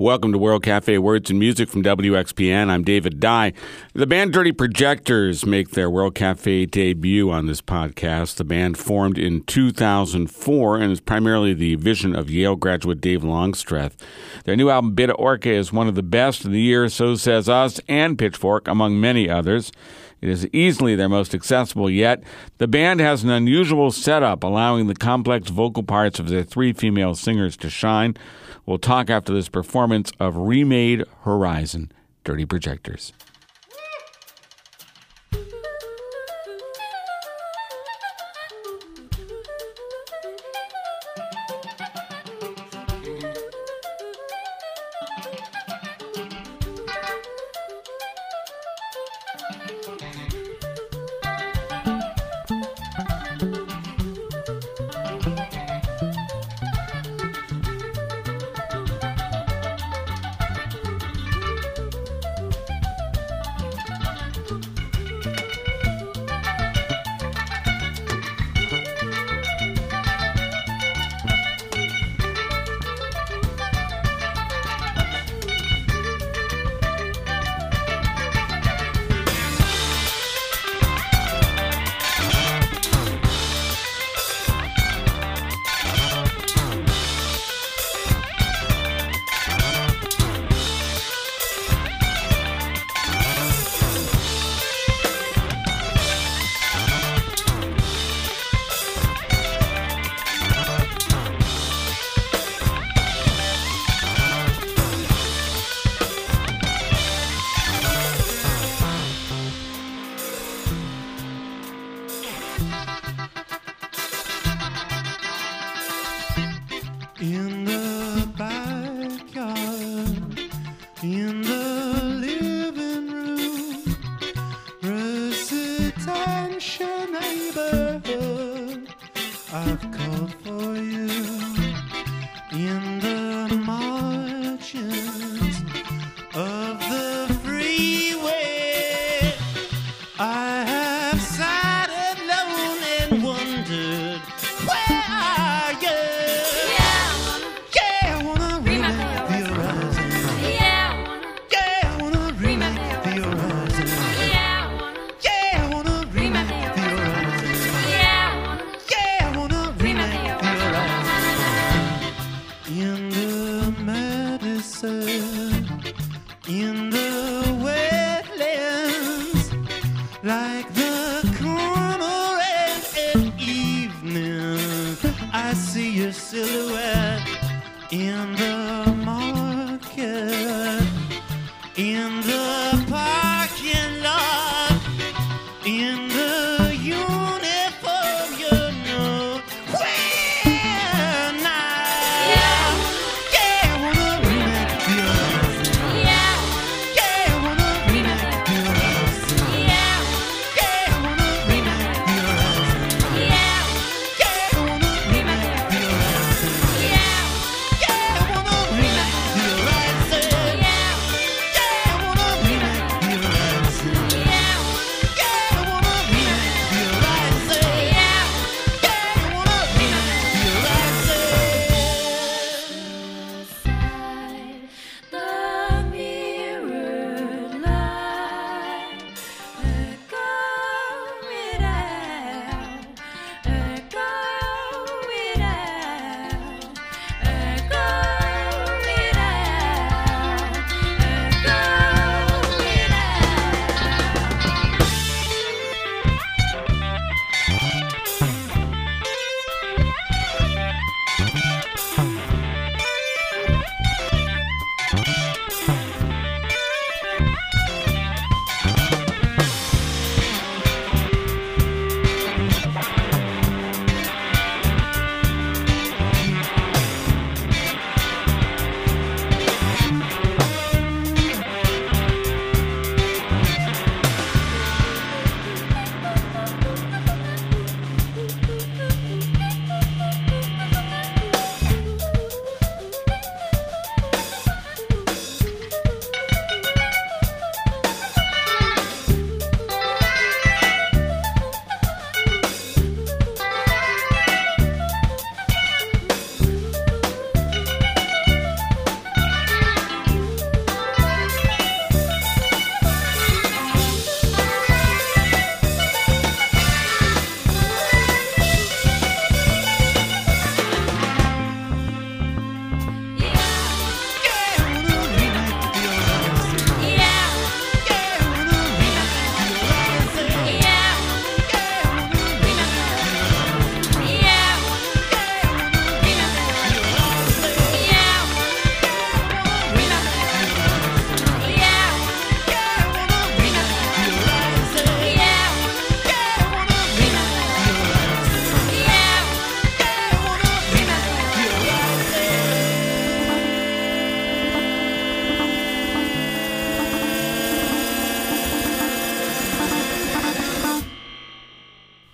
Welcome to World Cafe Words and Music from WXPN. I'm David Dye. The band Dirty Projectors make their World Cafe debut on this podcast. The band formed in 2004 and is primarily the vision of Yale graduate Dave Longstreth. Their new album, Beta Orca, is one of the best of the year, so says Us and Pitchfork, among many others. It is easily their most accessible yet. The band has an unusual setup, allowing the complex vocal parts of their three female singers to shine. We'll talk after this performance of Remade Horizon, Dirty Projectors.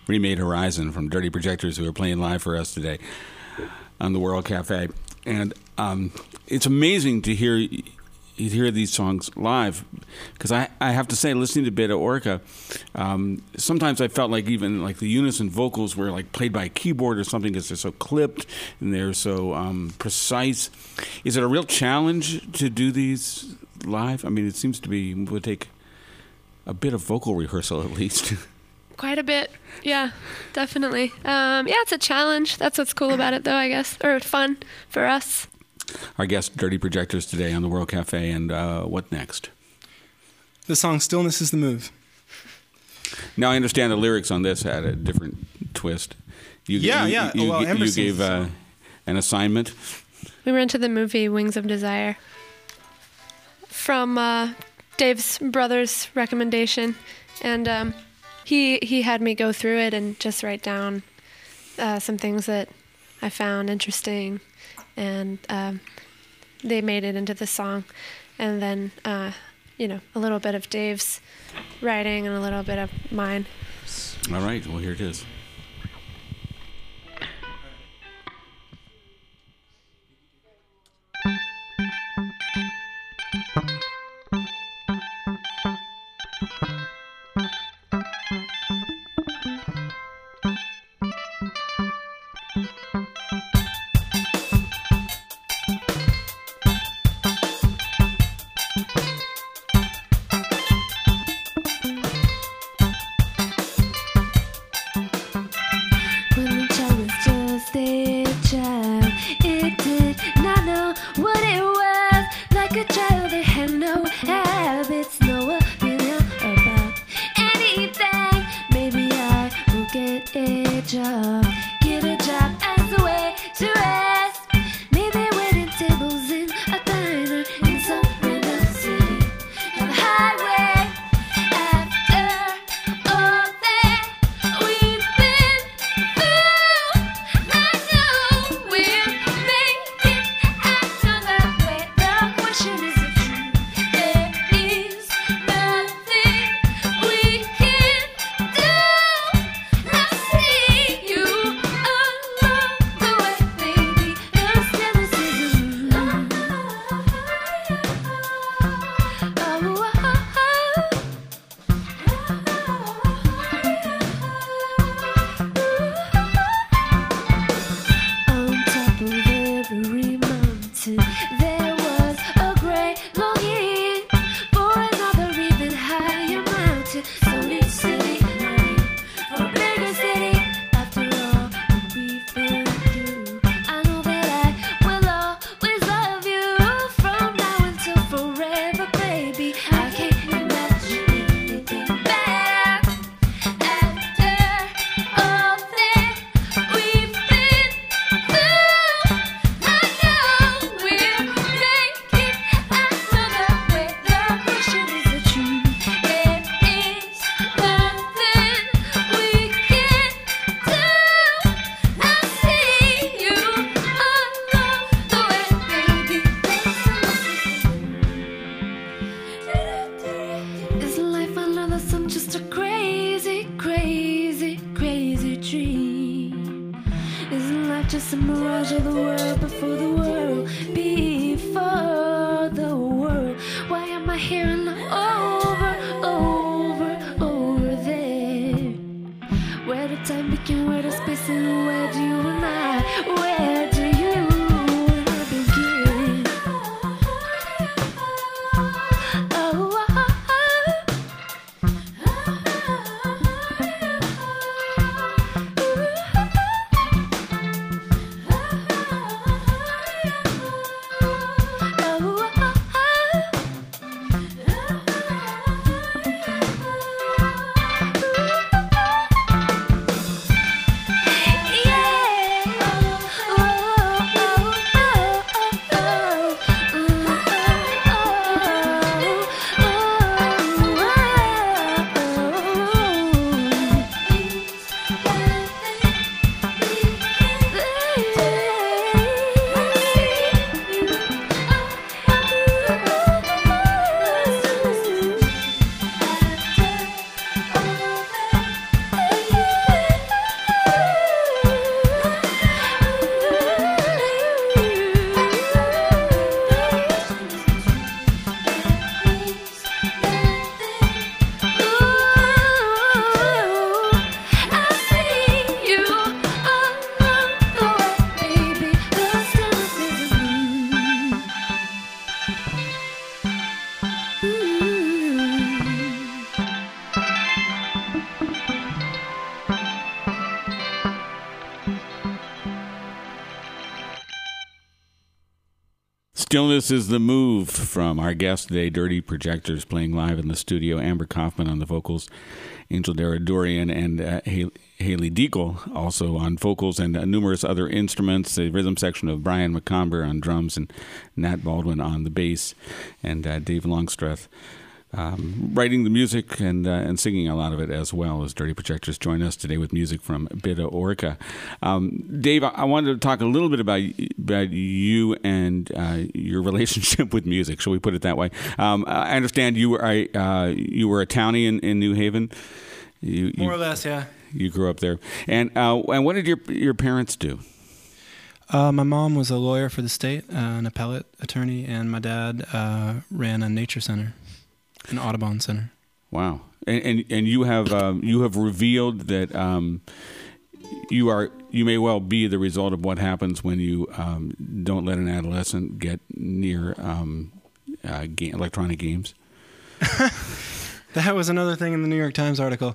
Remade Horizon from Dirty Projectors, who are playing live for us today on the World Cafe. And it's amazing to hear these songs live, because I have to say, listening to Beta Orca, sometimes I felt like even like the unison vocals were like played by a keyboard or something, because they're so clipped and they're so precise. Is it a real challenge to do these live? I mean, it seems to be, would take a bit of vocal rehearsal at least. Quite a bit. Yeah, definitely. Yeah, it's a challenge. That's what's cool about it, though, I guess, or fun for us. Our guest, Dirty Projectors, today on the World Cafe. And what next? The song Stillness is the Move. Now, I understand the lyrics on this had a different twist. You gave an assignment. We went to the movie Wings of Desire from Dave's brother's recommendation, and he had me go through it and just write down some things that I found interesting, and they made it into the song. And then, a little bit of Dave's writing and a little bit of mine. All right, well, here it is. Question is Stillness is the Move from our guest today, Dirty Projectors, playing live in the studio. Amber Kaufman on the vocals, Angel Daradorian, and Haley Deagle also on vocals and numerous other instruments. The rhythm section of Brian McComber on drums and Nat Baldwin on the bass, and Dave Longstreth writing the music and singing a lot of it as well as Dirty Projectors join us today with music from Beta Orca. Dave, I wanted to talk a little bit about you and your relationship with music. Shall we put it that way? I understand you were a townie in New Haven. More or less, yeah. You grew up there, and what did your parents do? My mom was a lawyer for the state, an appellate attorney, and my dad ran a nature center. An Audubon Center. Wow, and you have revealed that you may well be the result of what happens when you don't let an adolescent get near electronic games. That was another thing in the New York Times article.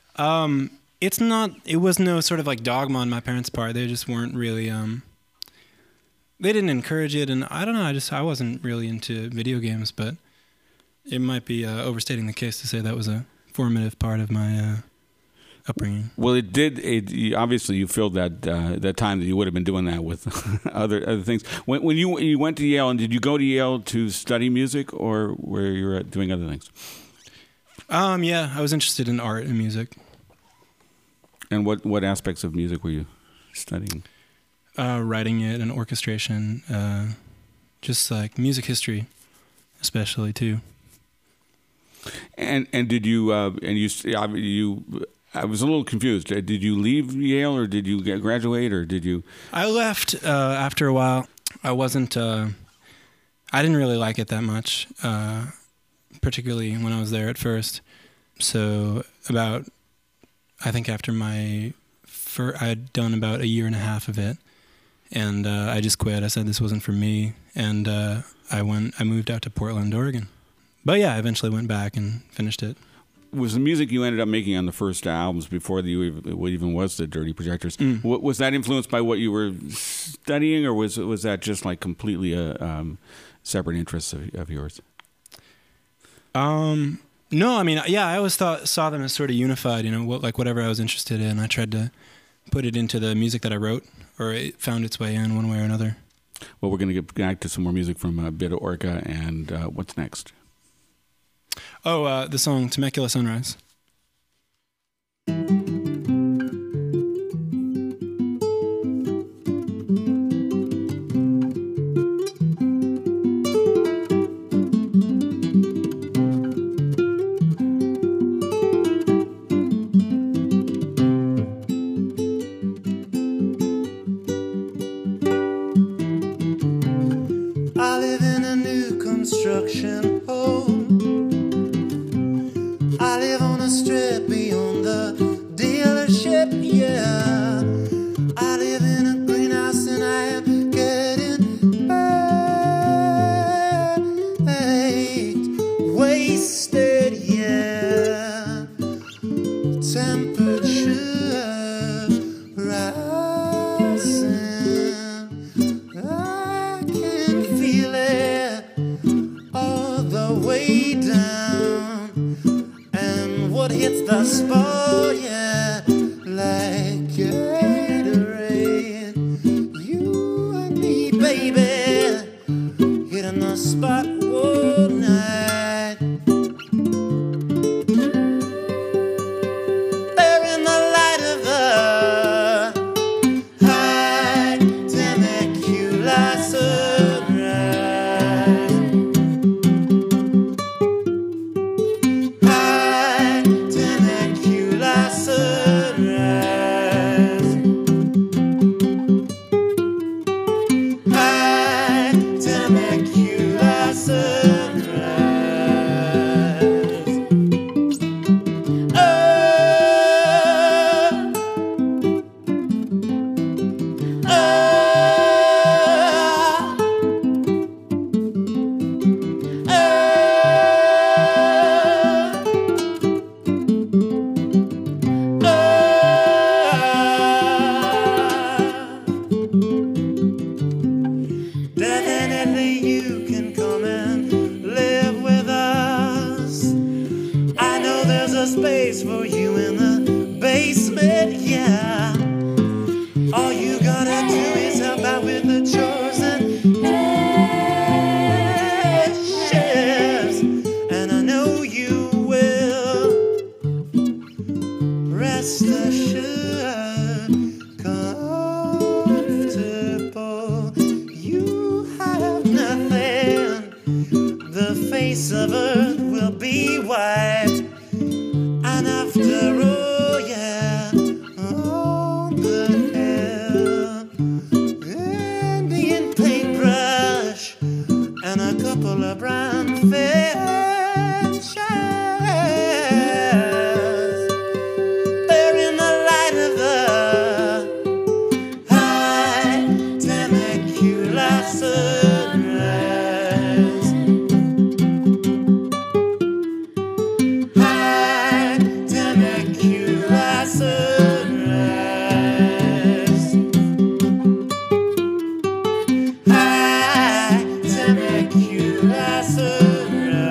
It was no sort of like dogma on my parents' part. They just weren't really. They didn't encourage it, and I don't know. I wasn't really into video games, but. It might be overstating the case to say that was a formative part of my upbringing. Well, it did. Obviously, you filled that time that you would have been doing that with other things. When you went to Yale, and did you go to Yale to study music, or were you doing other things? Yeah, I was interested in art and music. And what aspects of music were you studying? Writing it and orchestration, just like music history, especially too. And did you I was a little confused. Did you leave Yale or did you graduate or did you? I left after a while. I wasn't. I didn't really like it that much, particularly when I was there at first. So I think after I had done about a year and a half of it, and I just quit. I said this wasn't for me, and I moved out to Portland, Oregon. But yeah, I eventually went back and finished it. Was the music you ended up making on the first albums before what even was the Dirty Projectors? Was that influenced by what you were studying, or was that just like completely a separate interest of yours? No, I mean, yeah, I always saw them as sort of unified. You know, whatever I was interested in, I tried to put it into the music that I wrote, or it found its way in one way or another. Well, we're going to get back to some more music from Beta Orca, and what's next? Oh, the song Temecula Sunrise. I live in a new construction home. I live on a strip beyond the dealership, yeah. I live in a greenhouse and I am getting baked, wasted, yeah. Temperature rising, I can feel it all the way down. And what hits the spot, yeah, like Gatorade. You and me, baby, hitting the spot all night. There in the light of the high Temecula sunrise. High Temecula sunrise. High Temecula sunrise. Oh, oh, definitely you the face of earth will be white. And after all, yeah, all the hair, Indian paintbrush, and a couple of brown fishes, they're in the light of the high Temecula sunrise. High Temecula sunrise. High Temecula sunrise.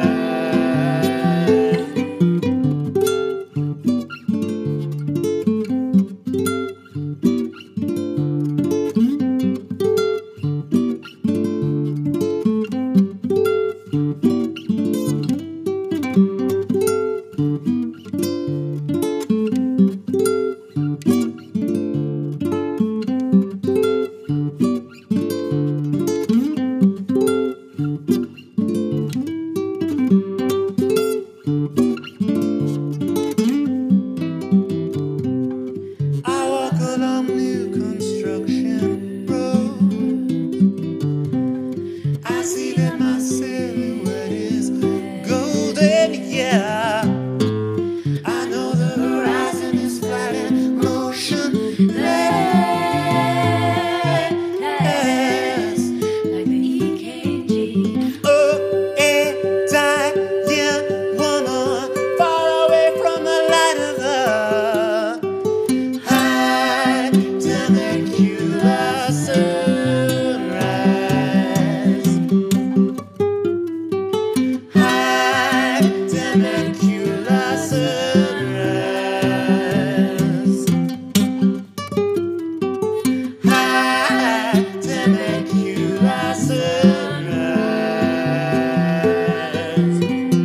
I walk along new construction road. I see that my silhouette is golden, yeah. I know the horizon is flat and motionless. Like the EKG. Oh, it's I, yeah, woman, far away from the light of the high Temecula sunrise. High Temecula sunrise. High Temecula sunrise.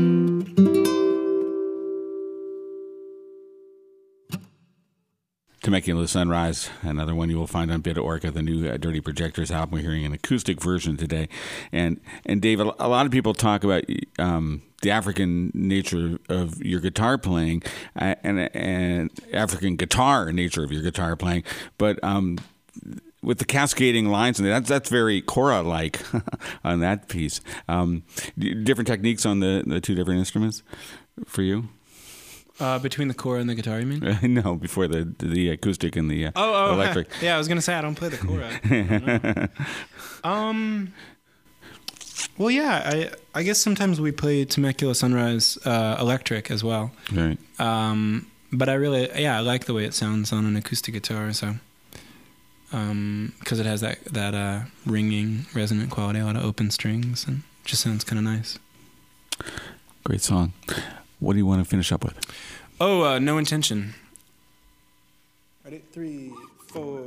Temecula Sunrise, another one you will find on Beta Orca, the new Dirty Projectors album. We're hearing an acoustic version today. And Dave, a lot of people talk about the African nature of your guitar playing and African guitar nature of your guitar playing, but with the cascading lines, and that's very Cora-like on that piece. Different techniques on the two different instruments for you? Between the core and the guitar, you mean? No, before the acoustic and the electric. Yeah, I was gonna say I don't play the core. Well, yeah, I guess sometimes we play Temecula Sunrise electric as well. Right. But I like the way it sounds on an acoustic guitar. So, because it has that ringing, resonant quality, a lot of open strings, and it just sounds kind of nice. Great song. What do you want to finish up with? Oh, No Intention. Ready? 3, 4.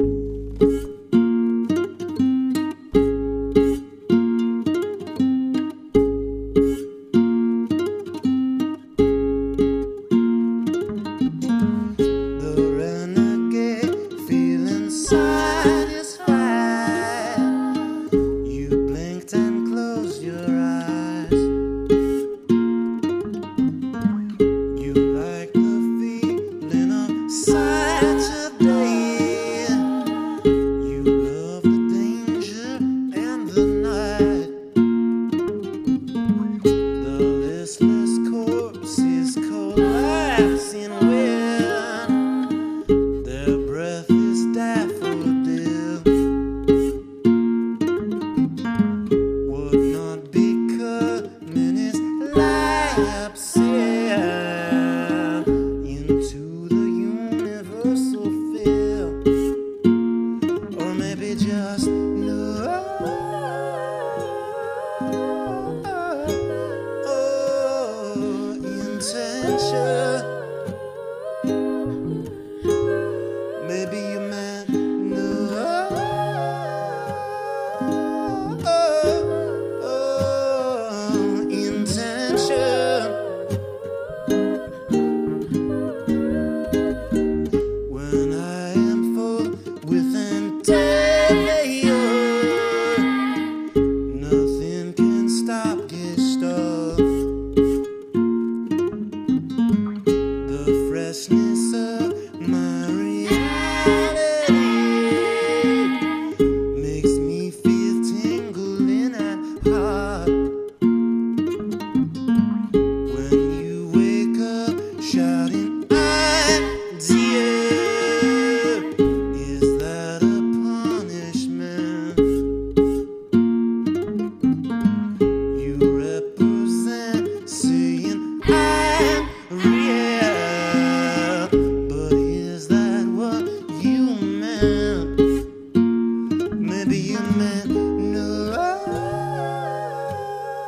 The renegade feeling satisfied. You blinked and closed your eyes. You like the feeling of Saturday. You love the danger and the night. The listless corpses collapsing when their breath is daffodil. Would not be coming his lapses into the universal feel, or maybe just no intention. Maybe you meant no intention. When I am full with endeavor, nothing can stop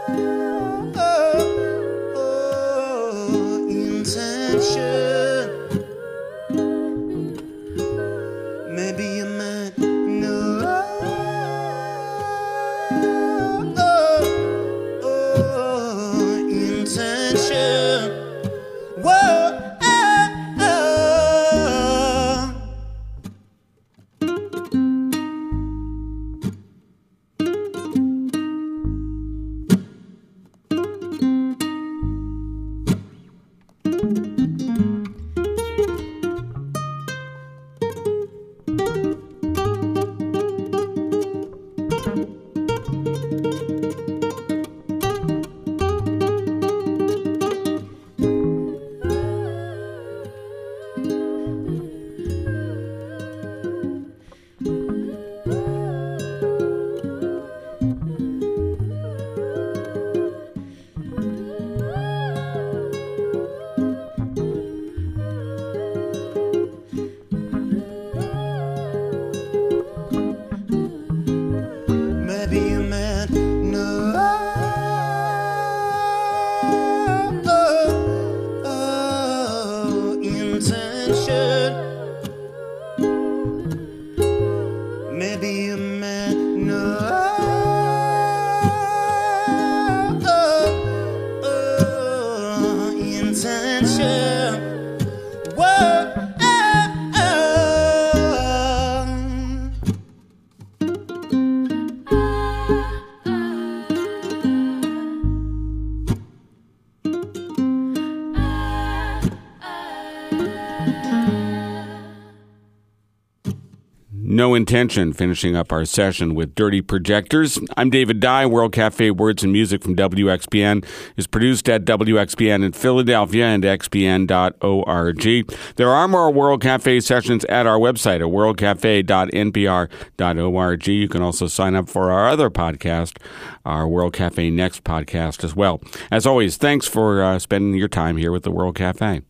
intention. Maybe you might know intention. Whoa. Maybe you might know intention. Maybe you might know intention. Whoa. No Intention, finishing up our session with Dirty Projectors. I'm David Dye. World Cafe Words and Music from WXPN is produced at WXPN in Philadelphia and xpn.org. There are more World Cafe sessions at our website at worldcafe.npr.org. You can also sign up for our other podcast, our World Cafe Next podcast as well. As always, thanks for spending your time here with the World Cafe.